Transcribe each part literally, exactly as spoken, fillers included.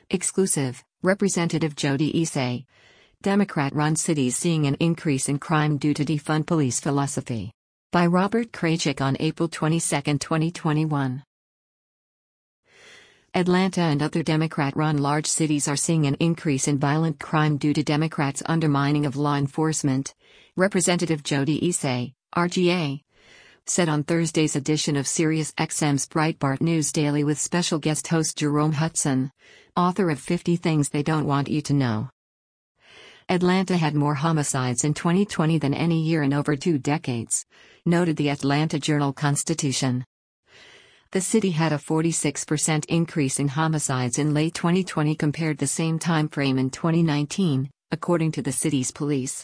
Exclusive, Representative Jody Isay. Democrat-run cities seeing an increase in crime due to defund police philosophy. By Robert Kraychik on April twenty-second, twenty twenty-one. Atlanta and other Democrat-run large cities are seeing an increase in violent crime due to Democrats' undermining of law enforcement, Representative Jody Isay, R G A, said on Thursday's edition of SiriusXM's Breitbart News Daily with special guest host Jerome Hudson, author of fifty Things They Don't Want You to Know. Atlanta had more homicides in twenty twenty than any year in over two decades, noted the Atlanta Journal-Constitution. The city had a forty-six percent increase in homicides in late twenty twenty compared the same time frame in twenty nineteen, according to the city's police.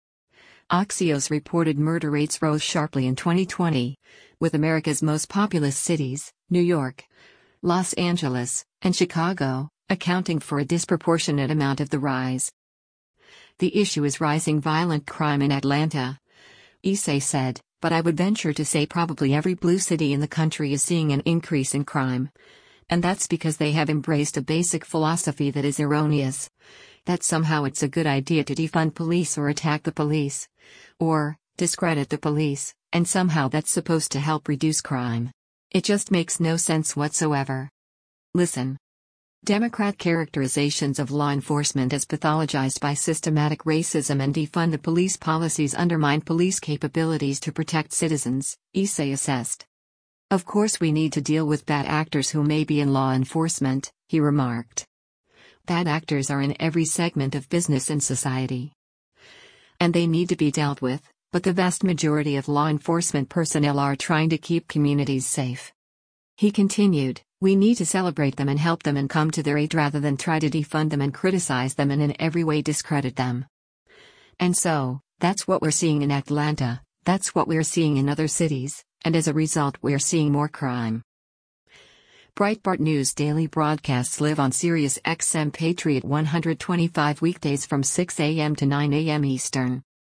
Axios reported murder rates rose sharply in twenty twenty, with America's most populous cities, New York, Los Angeles, and Chicago, accounting for a disproportionate amount of the rise. The issue is rising violent crime in Atlanta, Isay said, but I would venture to say probably every blue city in the country is seeing an increase in crime. And that's because they have embraced a basic philosophy that is erroneous. That somehow it's a good idea to defund police or attack the police. Or, discredit the police, and somehow that's supposed to help reduce crime. It just makes no sense whatsoever. Listen. Democrat characterizations of law enforcement as pathologized by systematic racism and defund the police policies undermine police capabilities to protect citizens, Isay assessed. Of course we need to deal with bad actors who may be in law enforcement, he remarked. Bad actors are in every segment of business and society. And they need to be dealt with, but the vast majority of law enforcement personnel are trying to keep communities safe. He continued, we need to celebrate them and help them and come to their aid rather than try to defund them and criticize them and in every way discredit them. And so, that's what we're seeing in Atlanta, that's what we're seeing in other cities, and as a result we're seeing more crime. Breitbart News Daily broadcasts live on SiriusXM Patriot one twenty-five weekdays from six a m to nine a m Eastern.